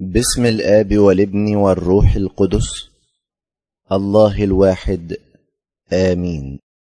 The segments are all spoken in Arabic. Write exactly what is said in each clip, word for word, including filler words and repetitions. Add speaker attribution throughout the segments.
Speaker 1: باسم الآب والابن والروح القدس الله الواحد آمين.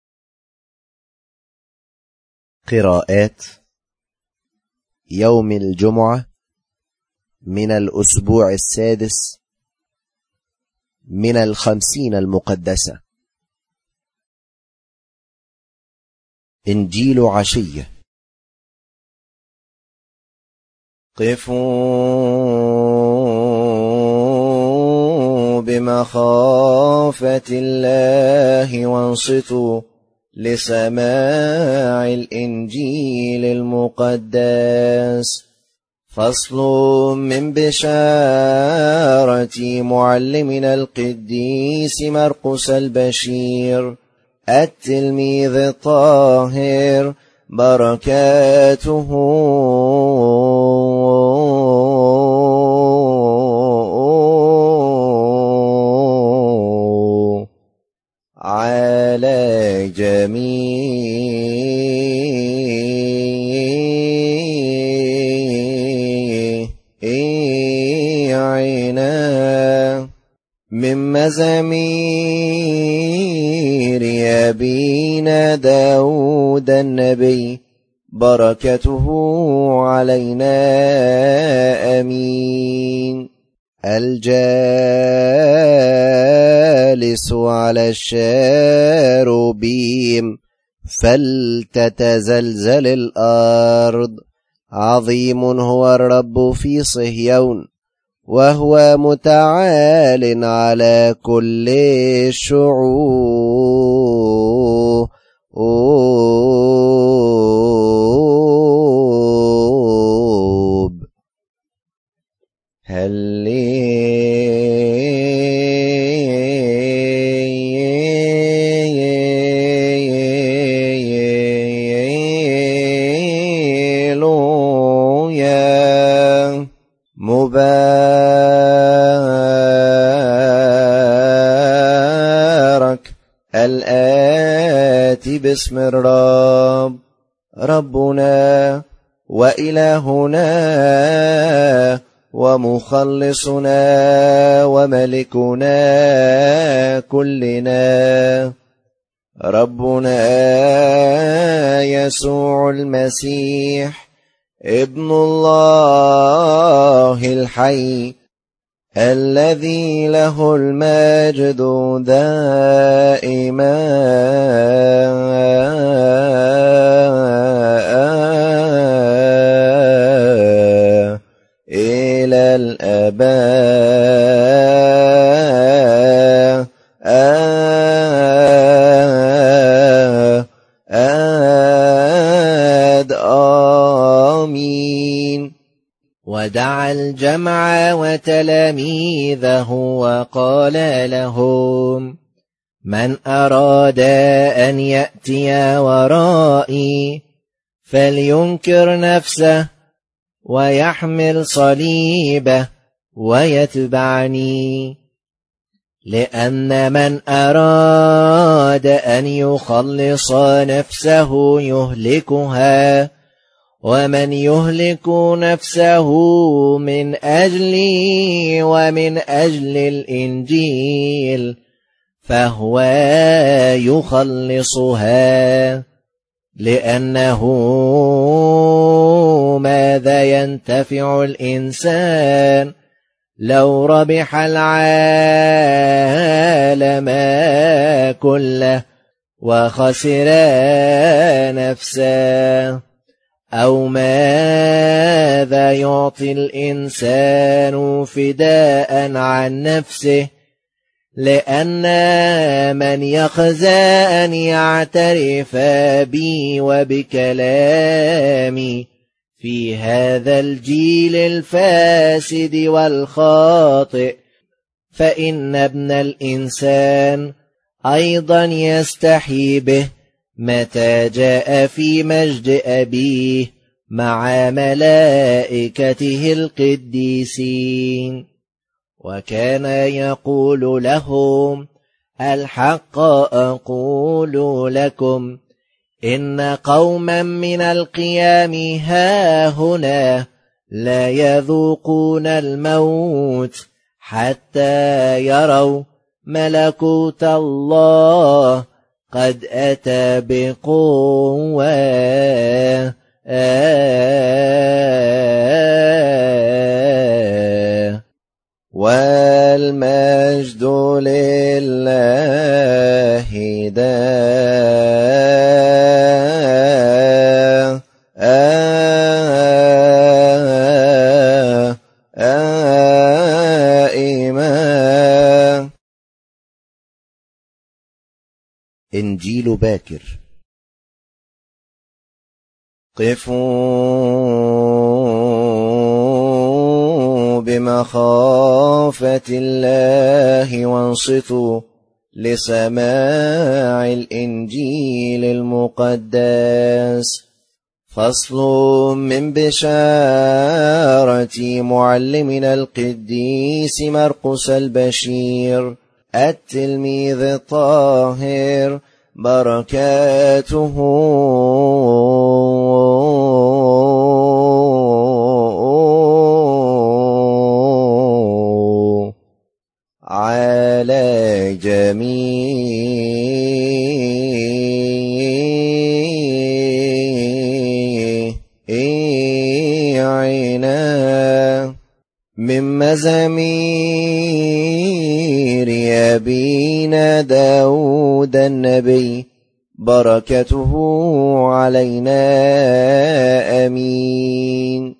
Speaker 1: قراءات يوم الجمعة من الأسبوع السادس من الخمسين المقدسة. إنجيل عشية. قفوا بمخافة الله وانصتوا لسماع الإنجيل المقدس. فصل من بشارة معلمنا القديس مرقس البشير التلميذ الطاهر، بركاته على جميعنا. من مزامير أبينا داود النبي، بركته علينا آمين. الجالس على الشاروبيم فلتتزلزل الأرض. عظيم هو الرب في صهيون، وهو متعال على كل الشعوب. هللويا. مبارك الآتي باسم الرب، ربنا وإلهنا ومخلصنا وملكنا كلنا، ربنا يسوع المسيح ابن الله الحي، الذي له المجد دائما إلى الآباء. آمين. ودعا الجمع وتلاميذه وقال لهم: من أراد أن يأتي ورائي فلينكر نفسه ويحمل صليبه ويتبعني. لأن من أراد أن يخلص نفسه يهلكها، ومن يهلك نفسه من أجلي ومن أجل الإنجيل فهو يخلصها. لأنه ماذا ينتفع الإنسان لو ربح العالم كله وخسر نفسه؟ أو ماذا يعطي الإنسان فداء عن نفسه؟ لأن من يخزى أن يعترف بي وبكلامي في هذا الجيل الفاسد والخاطئ، فإن ابن الإنسان أيضا يستحي به متى جاء في مجد أبيه مع ملائكته القديسين. وكان يقول لهم: الحق أقول لكم إن قوما من القيام ها هنا لا يذوقون الموت حتى يروا ملكوت الله قد أتى بقوة. والمجد لله دائما. إنجيل باكر. قفوا بمخافة الله وانصتوا لسماع الإنجيل المقدس. فصل من بشارة معلمنا القديس مرقس البشير التلميذ الطاهر، بركاته على جميعنا. من مزامير أبينا داود النبي، بركته علينا آمين.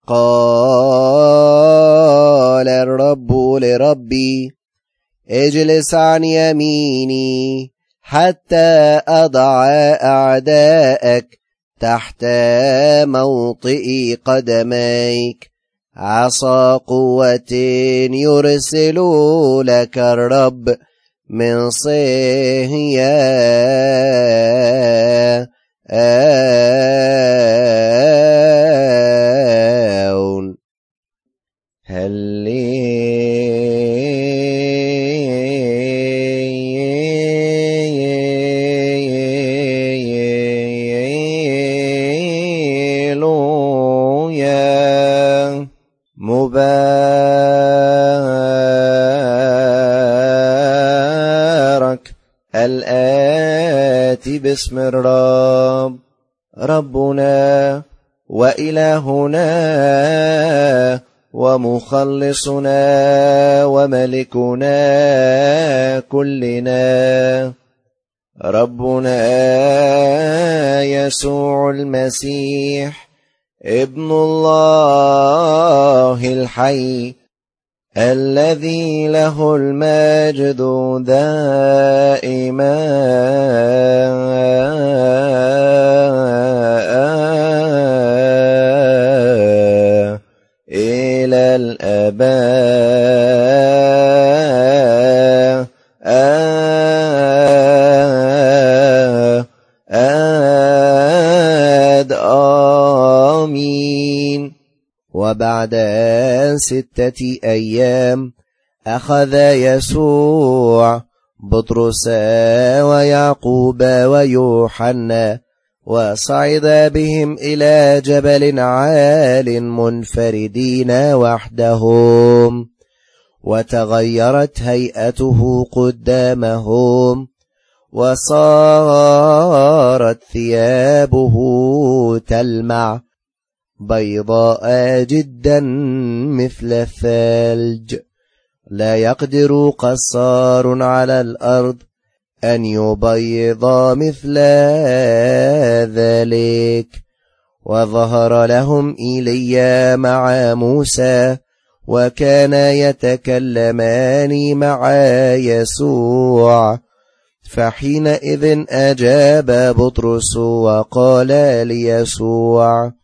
Speaker 1: قال الرب لربي اجلس عن يميني حتى أضع أعداءك تحت موطئ قدميك. عصا قوة يرسل لك الرب من صهيون. هللويا. مبارك الآتي باسم الرب، ربنا وإلهنا ومخلصنا وملكنا كلنا، ربنا يسوع المسيح ابن الله الحي، الذي له المجد دائما إلى الآباء. آمين. وبعد ستة أيام أخذ يسوع بطرس ويعقوب ويوحنا وصعد بهم إلى جبل عال منفردين وحدهم، وتغيرت هيئته قدامهم، وصارت ثيابه تلمع بيضاء جدا مثل الثلج، لا يقدر قصار على الأرض أن يبيض مثل ذلك. وظهر لهم إيليا مع موسى، وكان يتكلمان مع يسوع. فحينئذ أجاب بطرس وقال ليسوع: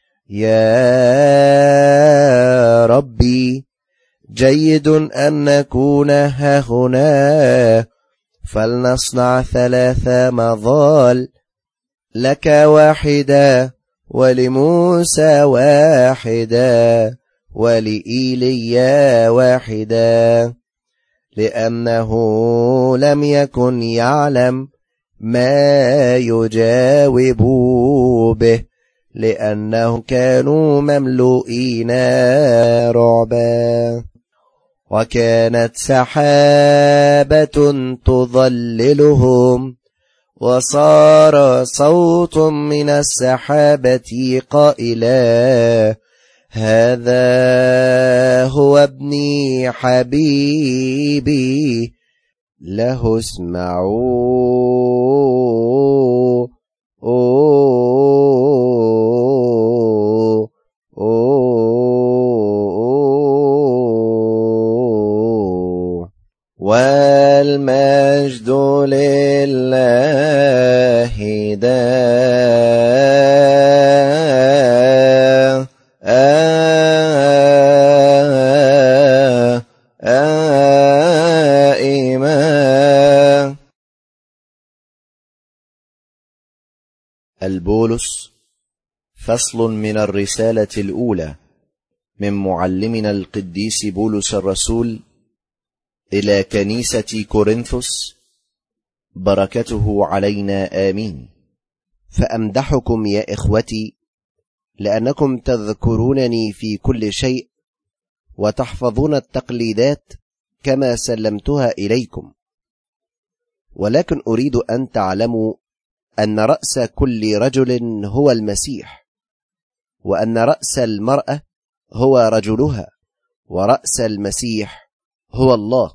Speaker 1: يا ربي، جيد أن نكون هاهنا، فلنصنع ثلاث مظال، لك واحدة، ولموسى واحدة، ولإيليا واحدة. لأنه لم يكن يعلم ما يجاوب به، لأنهم كانوا مملوئين رعبا. وكانت سحابة تظللهم، وصار صوت من السحابة قائلا: هذا هو ابني حبيبي له اسمعوا. والمجد لله دائما. البولس، فصل من الرسالة الأولى من معلمنا القديس بولس الرسول إلى كنيسة كورنثوس، بركته علينا آمين. فأمدحكم يا إخوتي لأنكم تذكرونني في كل شيء، وتحفظون التقليدات كما سلمتها إليكم. ولكن أريد أن تعلموا أن رأس كل رجل هو المسيح، وأن رأس المرأة هو رجلها، ورأس المسيح هو الله.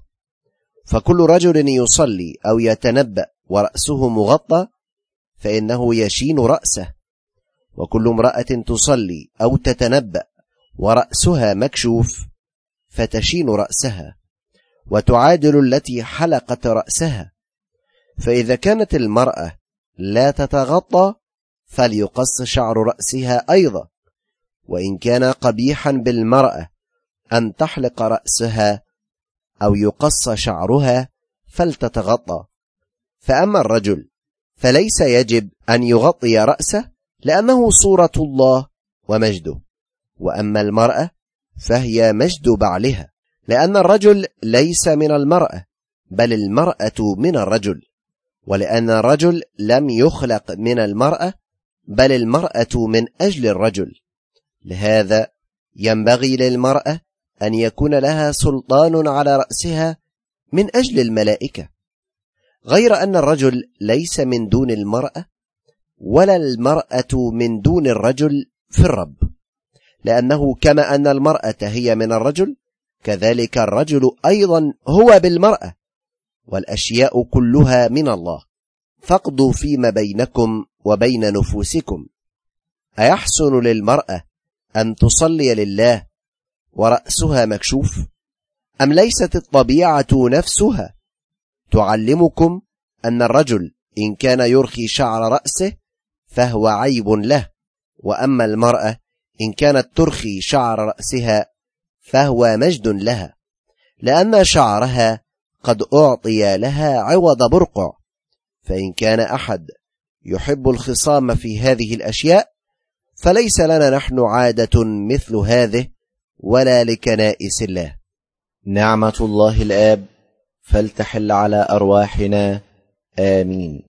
Speaker 1: فكل رجل يصلي أو يتنبأ ورأسه مغطى فإنه يشين رأسه، وكل امرأة تصلي أو تتنبأ ورأسها مكشوف فتشين رأسها، وتعادل التي حلقت رأسها. فإذا كانت المرأة لا تتغطى فليقص شعر رأسها أيضا، وإن كان قبيحا بالمرأة أن تحلق رأسها أو يقص شعرها فلتتغطى. فأما الرجل فليس يجب أن يغطي رأسه لأنه صورة الله ومجده، وأما المرأة فهي مجد بعلها، لأن الرجل ليس من المرأة بل المرأة من الرجل، ولأن الرجل لم يخلق من المرأة بل المرأة من أجل الرجل. لهذا ينبغي للمرأة أن يكون لها سلطان على رأسها من أجل الملائكة، غير أن الرجل ليس من دون المرأة ولا المرأة من دون الرجل في الرب، لأنه كما أن المرأة هي من الرجل كذلك الرجل أيضا هو بالمرأة، والأشياء كلها من الله. فاقضوا فيما بينكم وبين نفوسكم. أيحسن للمرأة أن تصلي لله ورأسها مكشوف؟ أم ليست الطبيعة نفسها تعلمكم أن الرجل إن كان يرخي شعر رأسه فهو عيب له، وأما المرأة إن كانت ترخي شعر رأسها فهو مجد لها، لأن شعرها قد أعطي لها عوض برقع. فإن كان أحد يحب الخصام في هذه الأشياء فليس لنا نحن عادة مثل هذه ولا لكنائس الله. نعمة الله الآب فلتحل على أرواحنا آمين.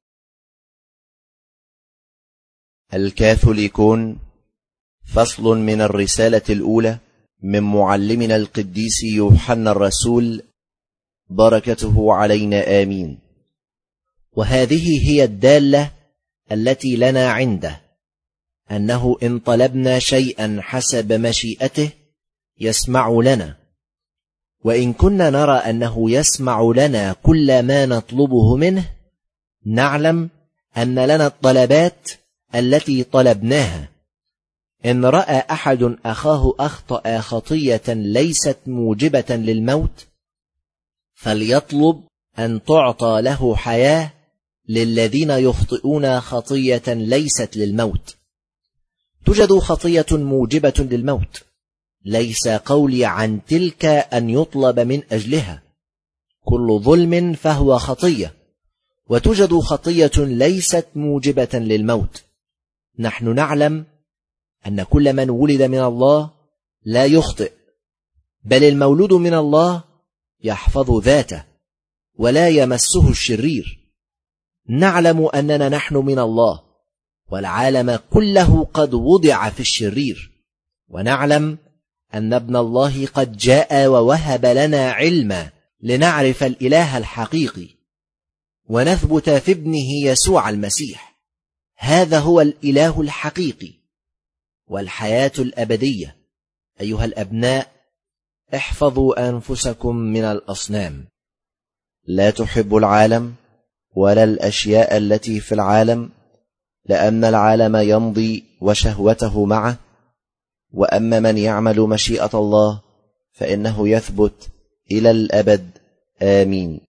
Speaker 1: الكاثوليكون، فصل من الرسالة الأولى من معلمنا القديس يوحنا الرسول، بركته علينا آمين.
Speaker 2: وهذه هي الدالة التي لنا عنده، أنه إن طلبنا شيئا حسب مشيئته يسمع لنا، وإن كنا نرى أنه يسمع لنا كل ما نطلبه منه نعلم أن لنا الطلبات التي طلبناها. إن رأى أحد أخاه أخطأ خطية ليست موجبة للموت فليطلب أن تعطى له حياة للذين يخطئون خطية ليست للموت. توجد خطية موجبة للموت، ليس قولي عن تلك أن يطلب من أجلها. كل ظلم فهو خطية، وتوجد خطية ليست موجبة للموت. نحن نعلم أن كل من ولد من الله لا يخطئ، بل المولود من الله يحفظ ذاته ولا يمسه الشرير. نعلم أننا نحن من الله، والعالم كله قد وضع في الشرير، ونعلم أن ابن الله قد جاء ووهب لنا علما لنعرف الإله الحقيقي ونثبت في ابنه يسوع المسيح. هذا هو الإله الحقيقي والحياة الأبدية. أيها الأبناء، احفظوا أنفسكم من الأصنام.
Speaker 1: لا تحب العالم ولا الأشياء التي في العالم، لأن العالم يمضي وشهوته معه، وأما من يعمل مشيئة الله فإنه يثبت إلى الأبد. آمين.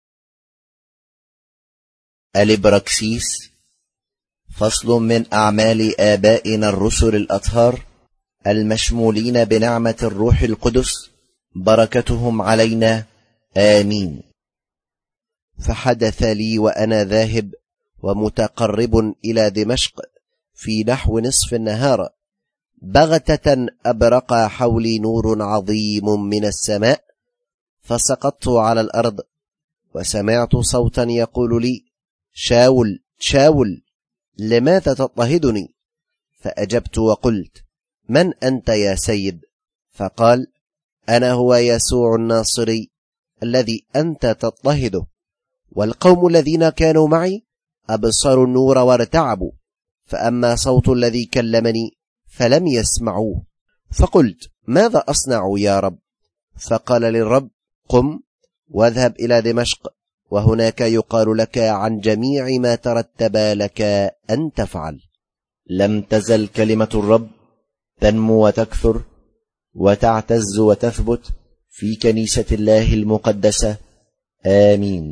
Speaker 1: الإبراكسيس، فصل من أعمال آبائنا الرسل الأطهار المشمولين بنعمة الروح القدس، بركتهم علينا. آمين. فحدث لي وأنا ذاهب ومتقرب إلى دمشق في نحو نصف النهار، بغتة أبرق حولي نور عظيم من السماء، فسقطت على الأرض وسمعت صوتا يقول لي: شاول شاول، لماذا تضطهدني؟ فأجبت وقلت: من أنت يا سيد؟ فقال: أنا هو يسوع الناصري الذي أنت تضطهده. والقوم الذين كانوا معي أبصروا النور وارتعبوا، فأما صوت الذي كلمني فلم يسمعوه. فقلت: ماذا أصنع يا رب؟ فقال للرب: قم واذهب إلى دمشق، وهناك يقال لك عن جميع ما ترتب لك أن تفعل.
Speaker 2: لم تزل كلمة الرب تنمو وتكثر وتعتز وتثبت في كنيسة الله المقدسة. آمين.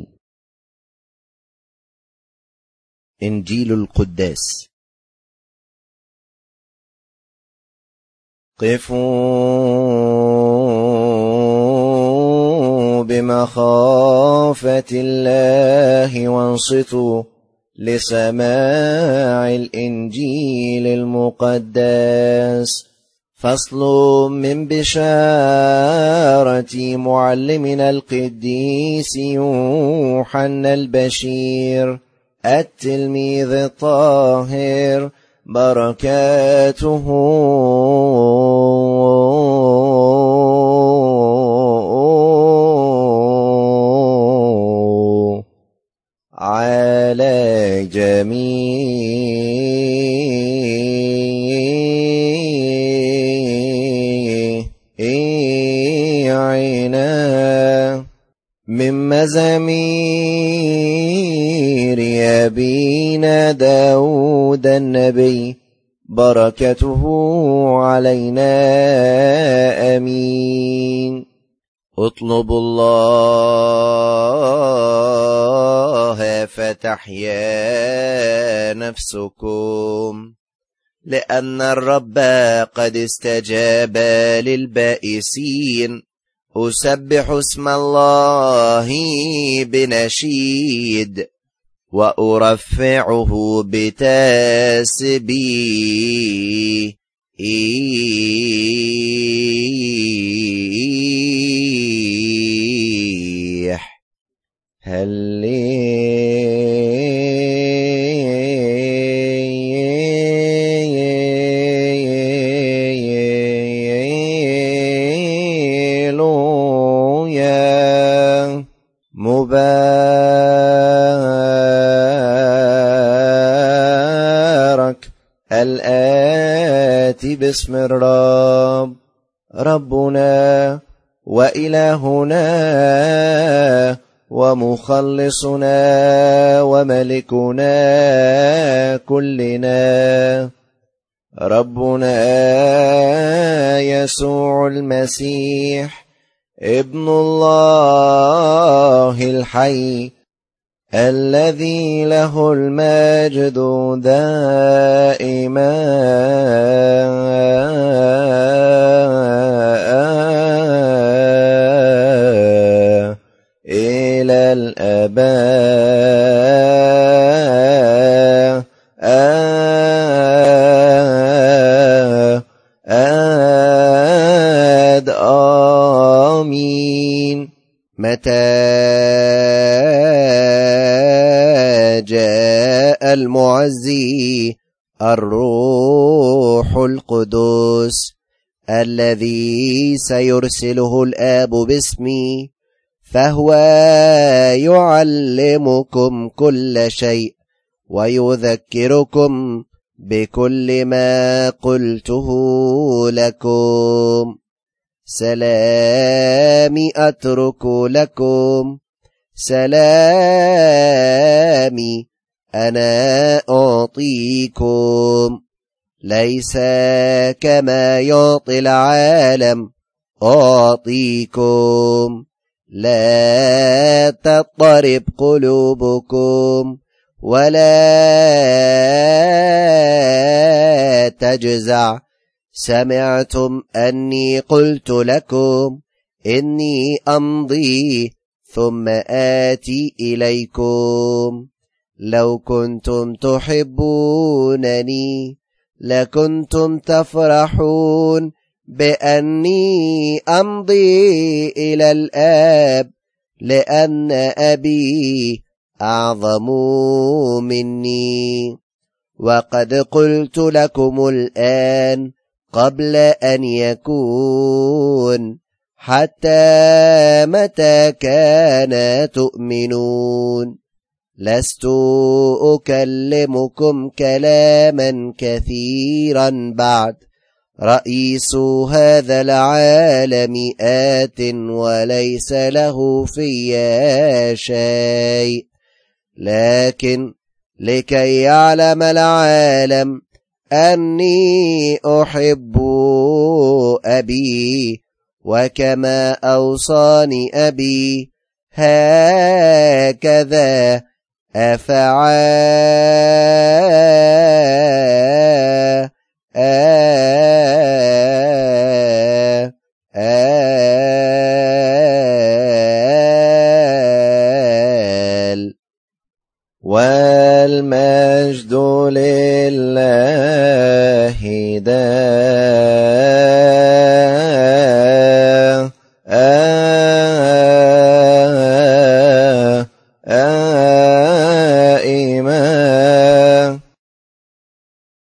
Speaker 2: إنجيل القداس. قفوا بمخافة الله وانصتوا لسماع الإنجيل المقدس. فصل من بشارة معلمنا القديس يوحنا البشير التلميذ الطاهر، بركاته على جميعنا. من مزامير أبينا داود النبي، بركته علينا. آمين.
Speaker 1: اطلبوا الله فتحيا نفسكم، لأن الرب قد استجاب للبائسين. أسبح اسم الله بنشيد، وأرفعه بتسبيح.
Speaker 2: هللويا. مبارك الآتي باسم الرب، ربنا وإلهنا ومخلصنا وملكنا كلنا، ربنا يسوع المسيح ابن الله الحي، الذي له المجد دائما إلى الآباء. آمين. متى جاء المعزي
Speaker 1: الروح القدس الذي سيرسله الآب باسمي، فهو يعلمكم كل شيء ويذكركم بكل ما قلته لكم. سلامي أترك لكم، سلامي أنا أعطيكم، ليس كما يعطي العالم أعطيكم. لا تضطرب قلوبكم ولا تجزع. سمعتم أني قلت لكم إني أمضي ثم آتي إليكم. لو كنتم تحبونني لكنتم تفرحون بأني أمضي إلى الآب، لأن أبي أعظم مني. وقد قلت لكم الآن قبل أن يكون، حتى متى كان تؤمنون. لست أكلمكم كلاما كثيرا بعد، رئيس هذا العالم آت وليس له في شيء، لكن لكي يعلم العالم أني أحب أبي، وكما أوصاني أبي هكذا أفعل. آل